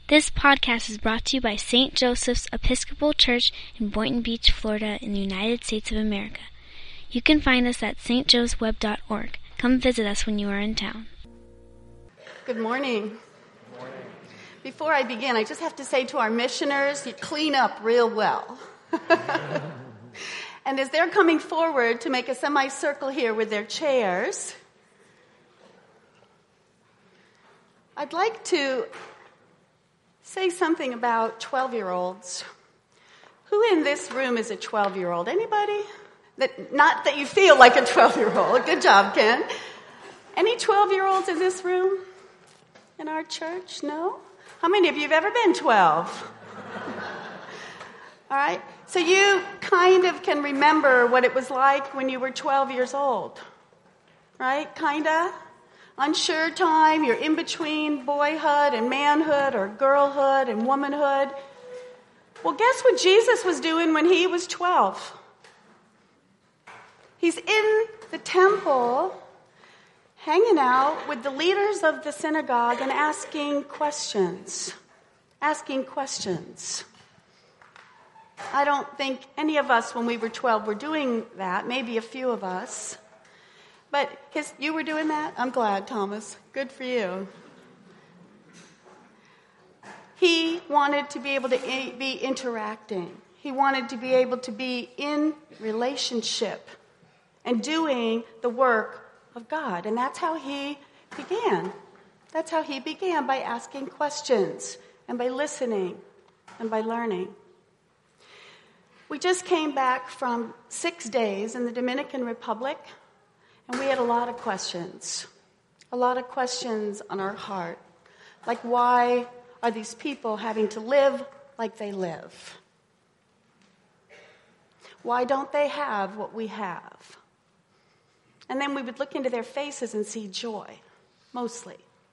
This podcast is brought to you by St. Joseph's Episcopal Church in Boynton Beach, Florida, in the United States of America. You can find us at stjoesweb.org. Come visit us when you are in town. Good morning. Good morning. Before I begin, I just have to say to our missioners, you clean up real well. And as they're coming forward to make a semicircle here with their chairs, I'd like to say something about 12-year-olds. Who in this room is a 12-year-old? Anybody? Not that you feel like a 12-year-old. Good job, Ken. Any 12-year-olds in this room? In our church? No? How many of you have ever been 12? All right. So you kind of can remember what it was like when you were 12 years old. Right? Kinda? Unsure time, you're in between boyhood and manhood or girlhood and womanhood. Well, guess what Jesus was doing when he was 12? He's in the temple, hanging out with the leaders of the synagogue and asking questions. I don't think any of us when we were 12 were doing that, maybe a few of us. But you were doing that? I'm glad, Thomas. Good for you. He wanted to be able to be interacting. He wanted to be able to be in relationship and doing the work of God. And that's how he began. That's how he began, by asking questions and by listening and by learning. We just came back from 6 days in the Dominican Republic. And we had a lot of questions on our heart. Like, why are these people having to live like they live? Why don't they have what we have? And then we would look into their faces and see joy, mostly.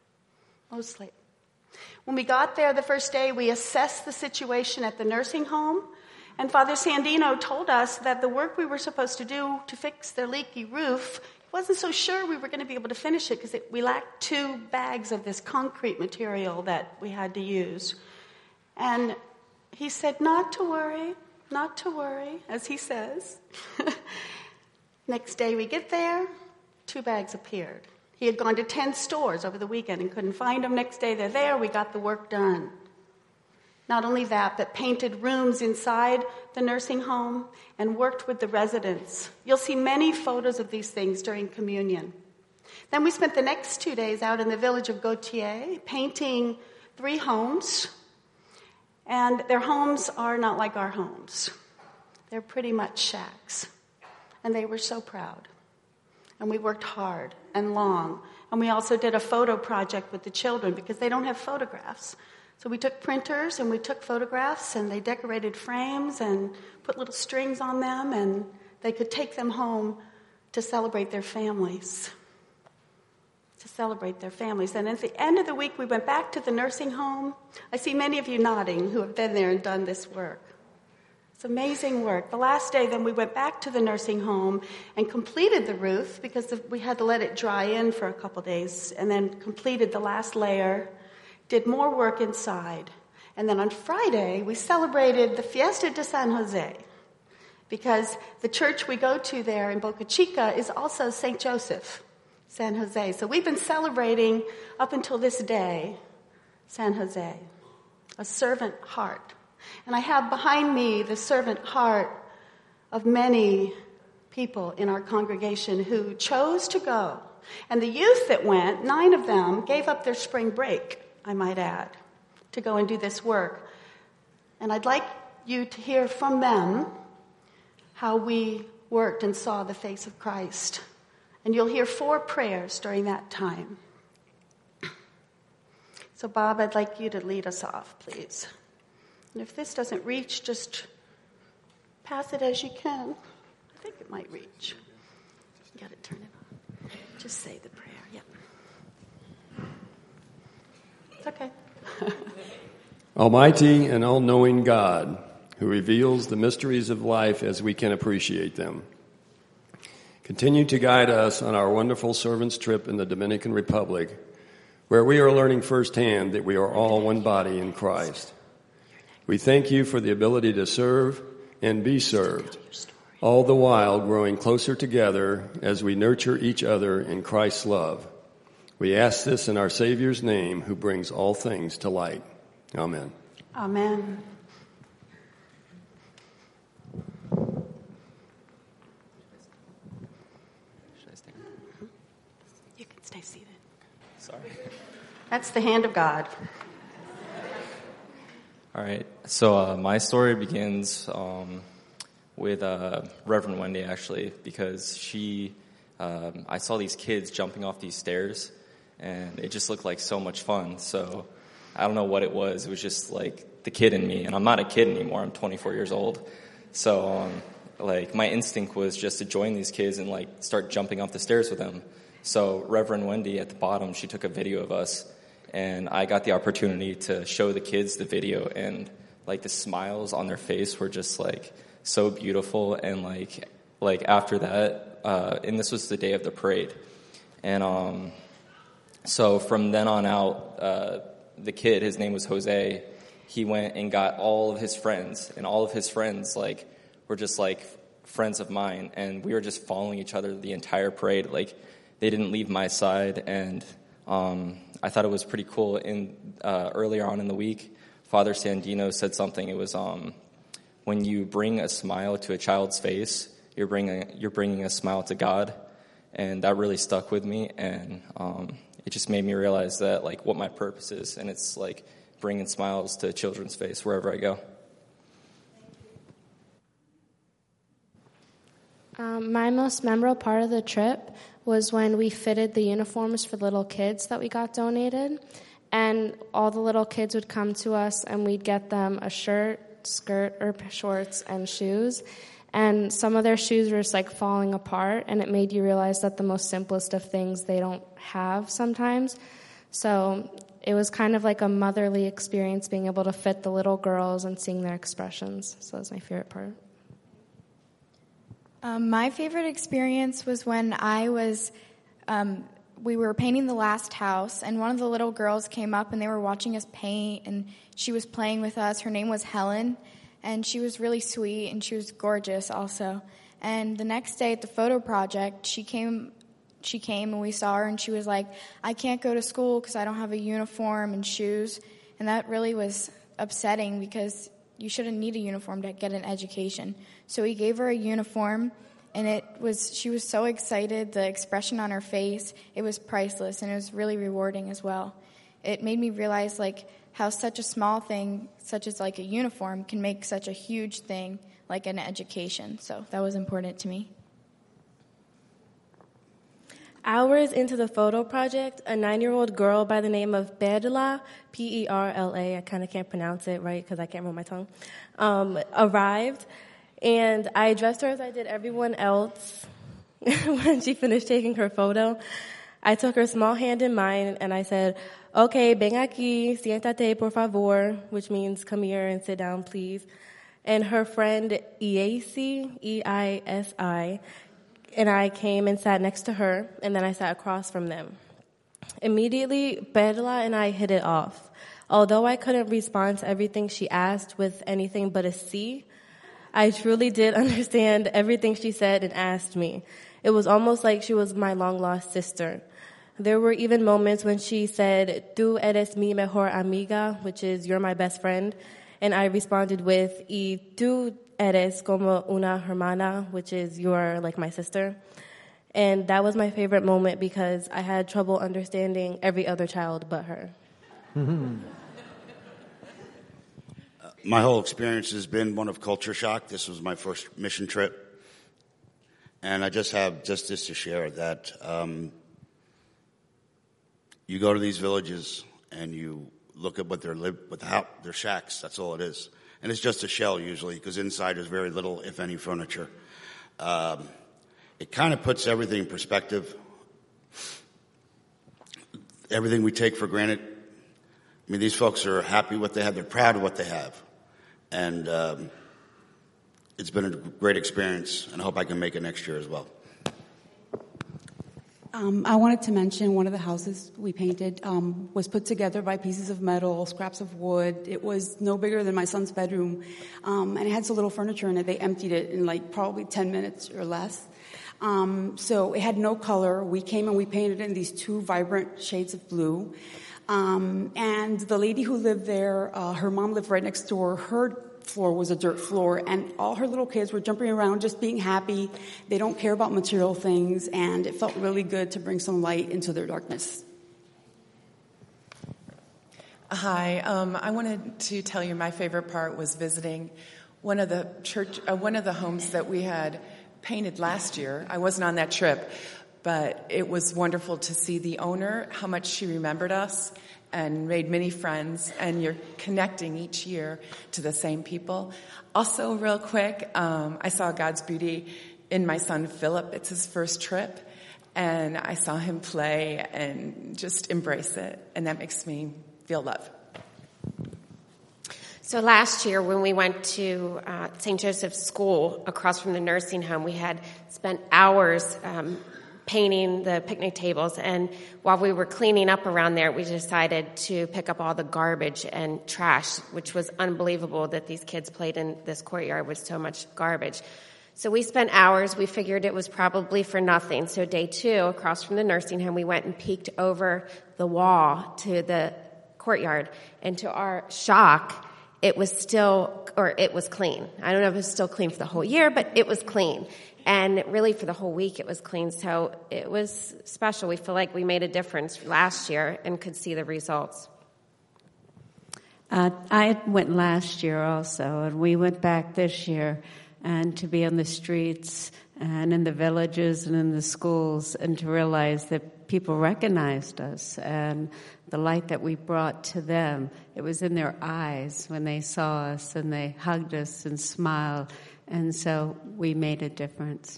When we got there the first day, we assessed the situation at the nursing home. And Father Sandino told us that the work we were supposed to do to fix their leaky roof, wasn't so sure we were going to be able to finish it because we lacked 2 bags of this concrete material that we had to use. And he said, not to worry, as he says. Next day we get there, 2 bags appeared. He had gone to 10 stores over the weekend and couldn't find them. Next day they're there, we got the work done. Not only that, but painted rooms inside the nursing home and worked with the residents. You'll see many photos of these things during communion. Then we spent the next 2 days out in the village of Gautier painting 3 homes. And their homes are not like our homes. They're pretty much shacks. And they were so proud. And we worked hard and long. And we also did a photo project with the children because they don't have photographs. So we took printers and we took photographs and they decorated frames and put little strings on them and they could take them home to celebrate their families. And at the end of the week, we went back to the nursing home. I see many of you nodding who have been there and done this work. It's amazing work. The last day, then we went back to the nursing home and completed the roof because we had to let it dry in for a couple days and then completed the last layer. Did more work inside. And then on Friday, we celebrated the Fiesta de San Jose because the church we go to there in Boca Chica is also St. Joseph, San Jose. So we've been celebrating up until this day, San Jose, a servant heart. And I have behind me the servant heart of many people in our congregation who chose to go. And the youth that went, 9 of them, gave up their spring break, I might add, to go and do this work. And I'd like you to hear from them how we worked and saw the face of Christ. And you'll hear 4 prayers during that time. So, Bob, I'd like you to lead us off, please. And if this doesn't reach, just pass it as you can. I think it might reach. You got to turn it on. Just say the prayer. Yep. Okay. Almighty and all-knowing God, who reveals the mysteries of life as we can appreciate them, continue to guide us on our wonderful servant's trip in the Dominican Republic where we are learning firsthand that we are all one body in Christ. We thank you for the ability to serve and be served, all the while growing closer together as we nurture each other in Christ's love. We ask this in our Savior's name, who brings all things to light. Amen. Amen. Should I stand? You can stay seated. Sorry. That's the hand of God. All right. So my story begins with Reverend Wendy, actually, because I saw these kids jumping off these stairs, and it just looked like so much fun. So I don't know what it was. It was just like the kid in me, and I'm not a kid anymore. I'm 24 years old. So my instinct was just to join these kids and start jumping off the stairs with them. So Reverend Wendy at the bottom, she took a video of us, and I got the opportunity to show the kids the video, and the smiles on their face were just so beautiful. And after that, and this was the day of the parade, and so from then on out, the kid, his name was Jose, he went and got all of his friends, and all of his friends were just friends of mine, and we were just following each other the entire parade. They didn't leave my side, and I thought it was pretty cool. Earlier on in the week, Father Sandino said something. It was when you bring a smile to a child's face, you're bringing a smile to God, and that really stuck with me. And it just made me realize that what my purpose is, and it's bringing smiles to children's face wherever I go. My most memorable part of the trip was when we fitted the uniforms for little kids that we got donated, and all the little kids would come to us and we'd get them a shirt, skirt, or shorts and shoes, and some of their shoes were just falling apart, and it made you realize that the most simplest of things they don't have sometimes. So it was kind of like a motherly experience being able to fit the little girls and seeing their expressions. So that's my favorite part. My favorite experience was when we were painting the last house, and one of the little girls came up and they were watching us paint, and she was playing with us. Her name was Helen, and she was really sweet, and she was gorgeous also. And the next day at the photo project, she came and we saw her, and she was like, I can't go to school because I don't have a uniform and shoes. And that really was upsetting because you shouldn't need a uniform to get an education. So we gave her a uniform, and she was so excited. The expression on her face, it was priceless, and it was really rewarding as well. It made me realize how such a small thing, such as a uniform, can make such a huge thing like an education. So that was important to me. Hours into the photo project, a 9-year-old girl by the name of Perla, Perla, I kind of can't pronounce it right because I can't roll my tongue, arrived, and I addressed her as I did everyone else when she finished taking her photo. I took her small hand in mine, and I said, okay, ven aquí, siéntate, por favor, which means come here and sit down, please. And her friend Eisi, E-I-S-I, and I came and sat next to her, and then I sat across from them. Immediately, Perla and I hit it off. Although I couldn't respond to everything she asked with anything but a C, I truly did understand everything she said and asked me. It was almost like she was my long-lost sister. There were even moments when she said, tú eres mi mejor amiga, which is you're my best friend, and I responded with, y tú eres como una hermana, which is you're like my sister. And that was my favorite moment because I had trouble understanding every other child but her. My whole experience has been one of culture shock. This was my first mission trip. And I just have just this to share, that you go to these villages and you look at what their shacks, that's all it is. And it's just a shell usually, because inside there's very little, if any, furniture. It kind of puts everything in perspective. Everything we take for granted. I mean, these folks are happy with what they have. They're proud of what they have. And it's been a great experience, and I hope I can make it next year as well. I wanted to mention one of the houses we painted was put together by pieces of metal, scraps of wood. It was no bigger than my son's bedroom, and it had so little furniture in it. They emptied it in like probably 10 minutes or less. So it had no color. We came and we painted it in these 2 vibrant shades of blue. And the lady who lived there, her mom lived right next door. Her floor was a dirt floor, and all her little kids were jumping around just being happy. They don't care about material things, and it felt really good to bring some light into their darkness. Hi, I wanted to tell you my favorite part was visiting one of the homes that we had painted last year. I wasn't on that trip, but it was wonderful to see the owner, how much she remembered us and made many friends, and you're connecting each year to the same people. Also, real quick, I saw God's beauty in my son Philip. It's his first trip, and I saw him play and just embrace it, and that makes me feel love. So last year when we went to St. Joseph's School across from the nursing home, we had spent hours painting the picnic tables, and while we were cleaning up around there, we decided to pick up all the garbage and trash, which was unbelievable that these kids played in this courtyard with so much garbage. So we spent hours. We figured it was probably for nothing. So day 2, across from the nursing home, we went and peeked over the wall to the courtyard, and to our shock, it was clean. I don't know if it was still clean for the whole year, but it was clean. And really for the whole week it was clean. So it was special. We feel like we made a difference last year and could see the results. I went last year also, and we went back this year, and to be on the streets and in the villages and in the schools, and to realize that people recognized us and the light that we brought to them. It was in their eyes when they saw us, and they hugged us and smiled. And so we made a difference.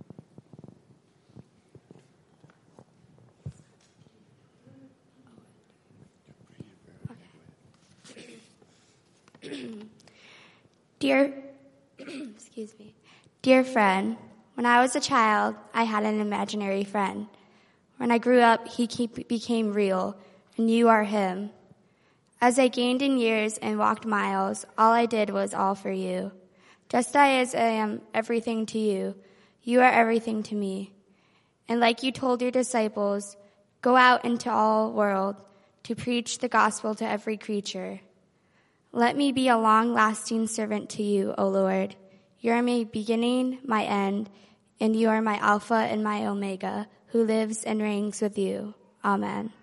Dear friend, when I was a child, I had an imaginary friend. When I grew up, he became real, and you are him. As I gained in years and walked miles, all I did was all for you. Just as I am everything to you, you are everything to me. And like you told your disciples, go out into all world to preach the gospel to every creature. Let me be a long-lasting servant to you, O Lord. You are my beginning, my end, and you are my Alpha and my Omega, who lives and reigns with you. Amen.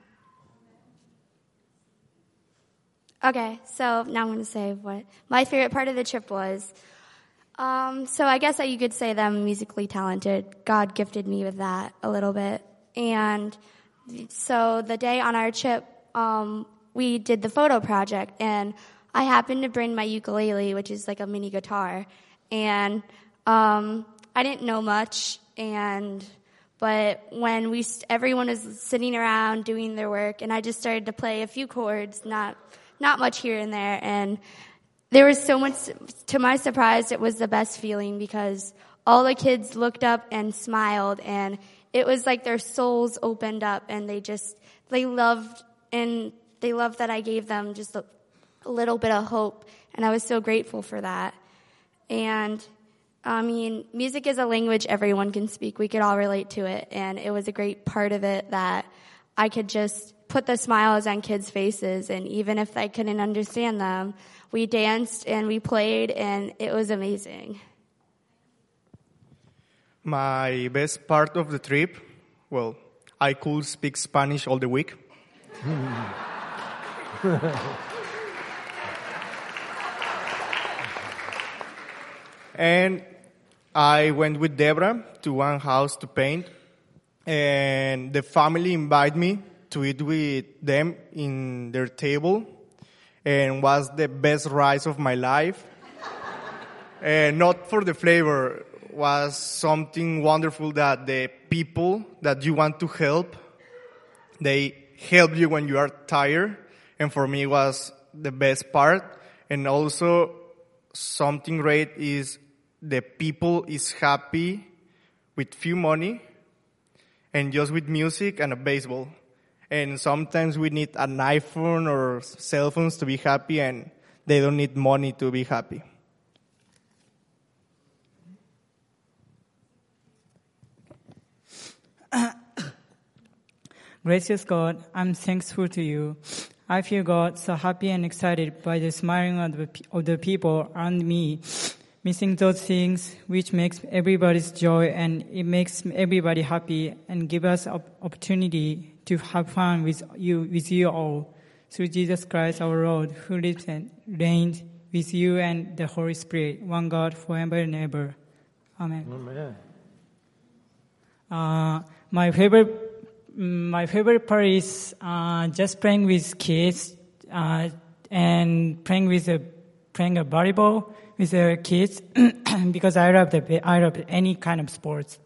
Okay, so now I'm going to say what my favorite part of the trip was. So I guess that you could say that I'm musically talented. God gifted me with that a little bit. And so the day on our trip, we did the photo project, and I happened to bring my ukulele, which is like a mini guitar. And I didn't know much, but when everyone was sitting around doing their work, and I just started to play a few chords, not much here and there, and there was so much, to my surprise, it was the best feeling because all the kids looked up and smiled, and it was like their souls opened up, and they loved that I gave them just a little bit of hope, and I was so grateful for that. And I mean, music is a language everyone can speak. We could all relate to it, and it was a great part of it that I could just put the smiles on kids' faces, and even if I couldn't understand them, we danced and we played, and it was amazing. My best part of the trip, well, I could speak Spanish all the week. And I went with Debra to one house to paint, and the family invited me to eat with them in their table, and was the best rice of my life. And not for the flavor, was something wonderful that the people that you want to help, they help you when you are tired, and for me was the best part. And also something great is the people is happy with few money, and just with music and a baseball. And sometimes we need an iPhone or cell phones to be happy, and they don't need money to be happy. Gracious God, I'm thankful to you. I feel, God, so happy and excited by the smiling of the people around me, missing those things which makes everybody's joy, and it makes everybody happy and give us opportunity to have fun with you all. Through Jesus Christ our Lord, who lives and reigns with you and the Holy Spirit, one God, forever and ever. Amen. Amen. My favorite part is just playing with kids and playing a volleyball with the kids because I love any kind of sports.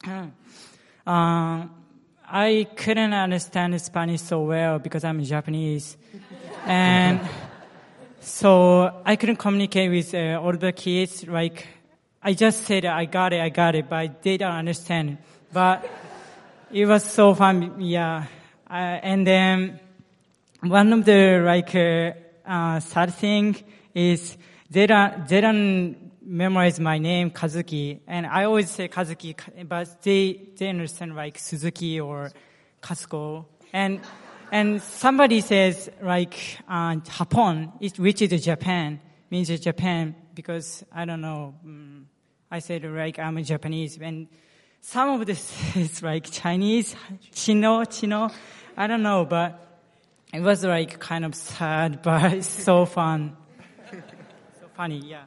I couldn't understand Spanish so well because I'm Japanese, and so I couldn't communicate with all the kids. Like I just said, I got it, but they don't understand. But it was so fun, yeah. And then one of the sad thing is they don't memorize my name, Kazuki, and I always say Kazuki, but they understand like Suzuki or Kazuko, and somebody says like Japon, which is Japan, means Japan, because I don't know. I said like I'm a Japanese, and some of this is like Chinese, Chino, I don't know, but it was like kind of sad, but it's so fun. So funny, yeah.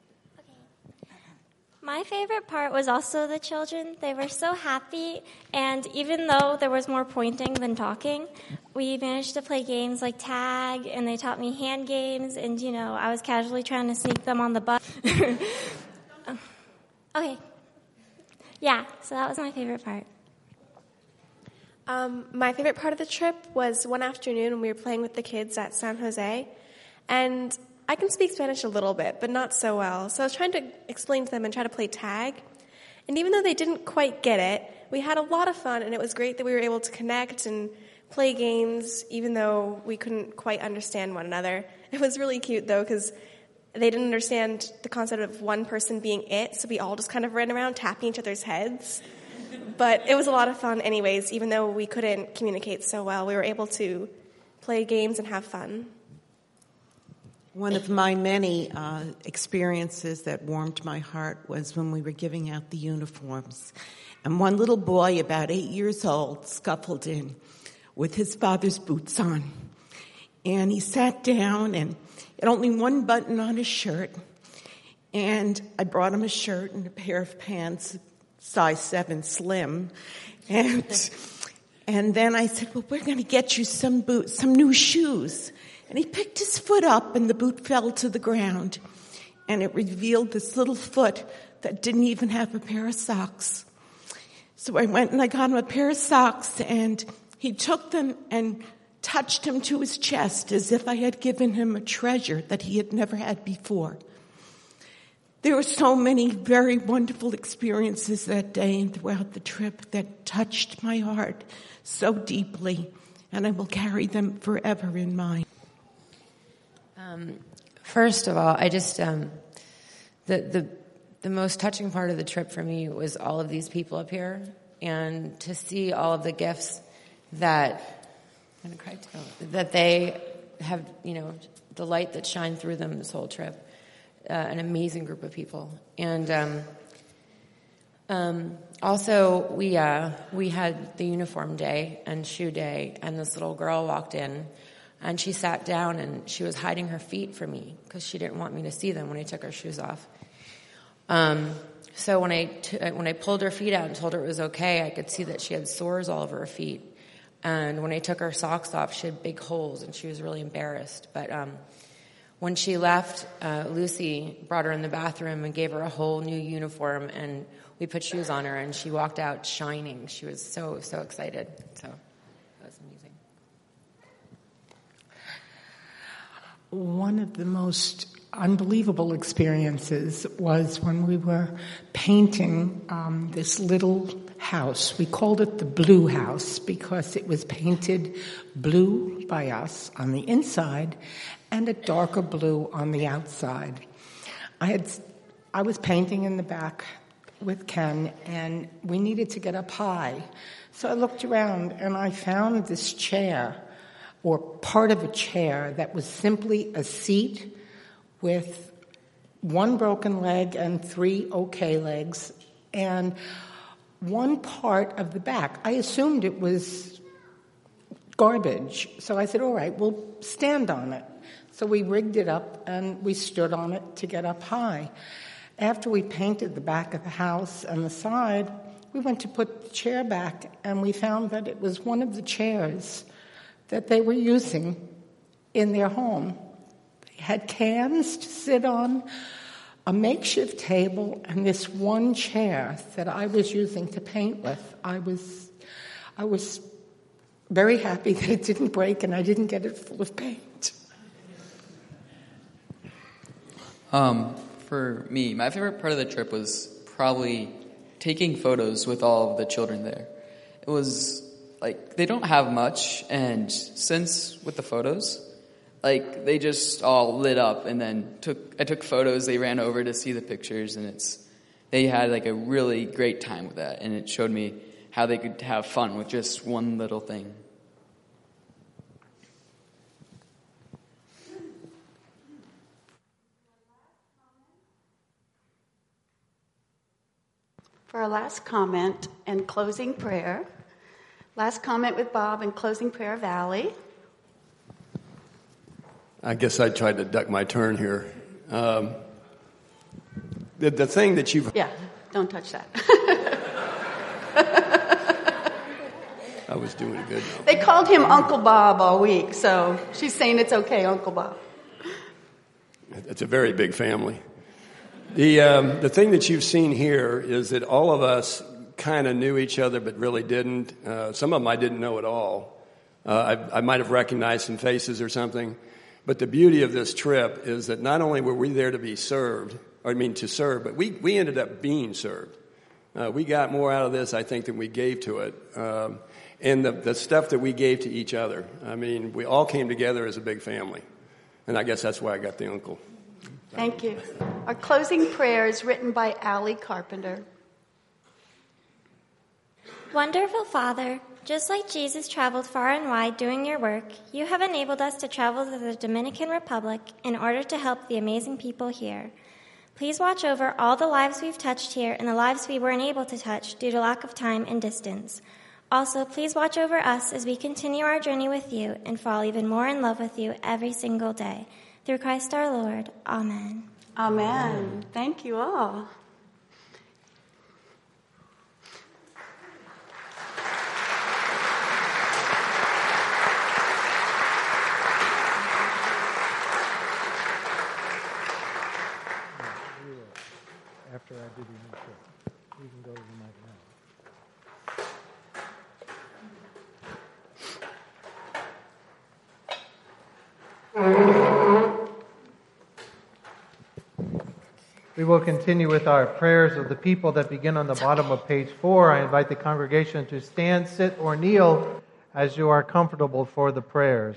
My favorite part was also the children. They were so happy, and even though there was more pointing than talking, we managed to play games like tag, and they taught me hand games, and I was casually trying to sneak them on the bus. Okay. Yeah, so that was my favorite part. My favorite part of the trip was one afternoon when we were playing with the kids at San Jose, and I can speak Spanish a little bit, but not so well. So I was trying to explain to them and try to play tag. And even though they didn't quite get it, we had a lot of fun, and it was great that we were able to connect and play games, even though we couldn't quite understand one another. It was really cute, though, because they didn't understand the concept of one person being it, so we all just kind of ran around tapping each other's heads. But it was a lot of fun anyways, even though we couldn't communicate so well. We were able to play games and have fun. One of my many experiences that warmed my heart was when we were giving out the uniforms. And one little boy, about 8 years old, scuffled in with his father's boots on. And he sat down and had only one button on his shirt. And I brought him a shirt and a pair of pants, size 7 slim. And then I said, well, we're going to get you some boots, some new shoes. And he picked his foot up, and the boot fell to the ground. And it revealed this little foot that didn't even have a pair of socks. So I went and I got him a pair of socks, and he took them and touched him to his chest as if I had given him a treasure that he had never had before. There were so many very wonderful experiences that day and throughout the trip that touched my heart so deeply, and I will carry them forever in mind. First of all, I just the most touching part of the trip for me was all of these people up here, and to see all of the gifts that they have, the light that shined through them this whole trip. An amazing group of people, and also we had the uniform day and shoe day, and this little girl walked in. And she sat down and she was hiding her feet from me because she didn't want me to see them when I took her shoes off. So when I pulled her feet out and told her it was okay, I could see that she had sores all over her feet. And when I took her socks off, she had big holes and she was really embarrassed. But when she left, Lucy brought her in the bathroom and gave her a whole new uniform, and we put shoes on her, and she walked out shining. She was so excited. So that was amazing. One of the most unbelievable experiences was when we were painting this little house. We called it the Blue House because it was painted blue by us on the inside and a darker blue on the outside. I was painting in the back with Ken, and we needed to get up high. So I looked around, and I found this chair, or part of a chair, that was simply a seat with one broken leg and 3 okay legs, and one part of the back. I assumed it was garbage, so I said, all right, we'll stand on it. So we rigged it up, and we stood on it to get up high. After we painted the back of the house and the side, we went to put the chair back, and we found that it was one of the chairs that they were using in their home. They had cans to sit on, a makeshift table, and this one chair that I was using to paint with. I was very happy that it didn't break and I didn't get it full of paint. For me, my favorite part of the trip was probably taking photos with all of the children there. It was like, they don't have much, and since with the photos, like, they just all lit up, and then I took photos, they ran over to see the pictures, and they had like a really great time with that, and it showed me how they could have fun with just one little thing. For our last comment and closing prayer, last comment with Bob and closing prayer, Valley. I guess I tried to duck my turn here. The thing that you've... Yeah, don't touch that. I was doing good. They called him Uncle Bob all week, so she's saying it's okay, Uncle Bob. It's a very big family. The thing that you've seen here is that all of us kind of knew each other but really didn't. Some of them I didn't know at all. I might have recognized some faces or something. But the beauty of this trip is that not only were we there to be served, to serve, but we ended up being served. We got more out of this, I think, than we gave to it. And the stuff that we gave to each other. I mean, we all came together as a big family. And I guess that's why I got the uncle. Thank you. Our closing prayer is written by Allie Carpenter. Wonderful Father, just like Jesus traveled far and wide doing your work, you have enabled us to travel to the Dominican Republic in order to help the amazing people here. Please watch over all the lives we've touched here and the lives we weren't able to touch due to lack of time and distance. Also, please watch over us as we continue our journey with you and fall even more in love with you every single day. Through Christ our Lord. Amen. Amen. Thank you all. After I do the intro, you can go to the mic now. We will continue with our prayers of the people that begin on the bottom of page 4. I invite the congregation to stand, sit, or kneel as you are comfortable for the prayers.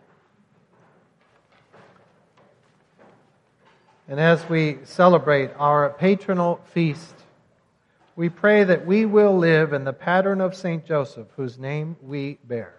And as we celebrate our patronal feast, we pray that we will live in the pattern of St. Joseph, whose name we bear.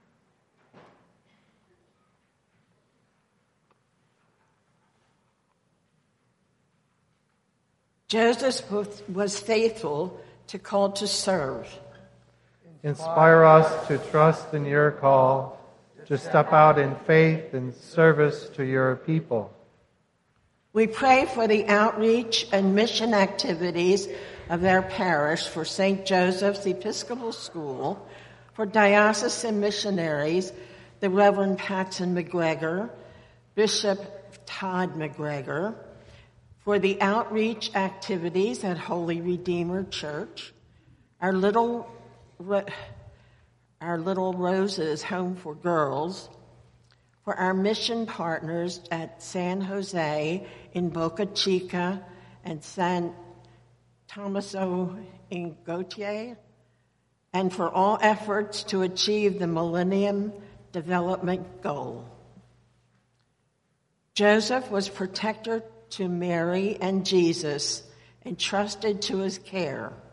Joseph was faithful to call to serve. Inspire us to trust in your call, to step out in faith and service to your people. We pray for the outreach and mission activities of their parish, for St. Joseph's Episcopal School, for diocesan missionaries, the Reverend Paxton McGregor, Bishop Todd McGregor, for the outreach activities at Holy Redeemer Church, our Little Roses Home for Girls, for our mission partners at San Jose, in Boca Chica, and San Tomaso in Gautier, and for all efforts to achieve the Millennium Development Goal. Joseph was protector to Mary and Jesus, entrusted to his care.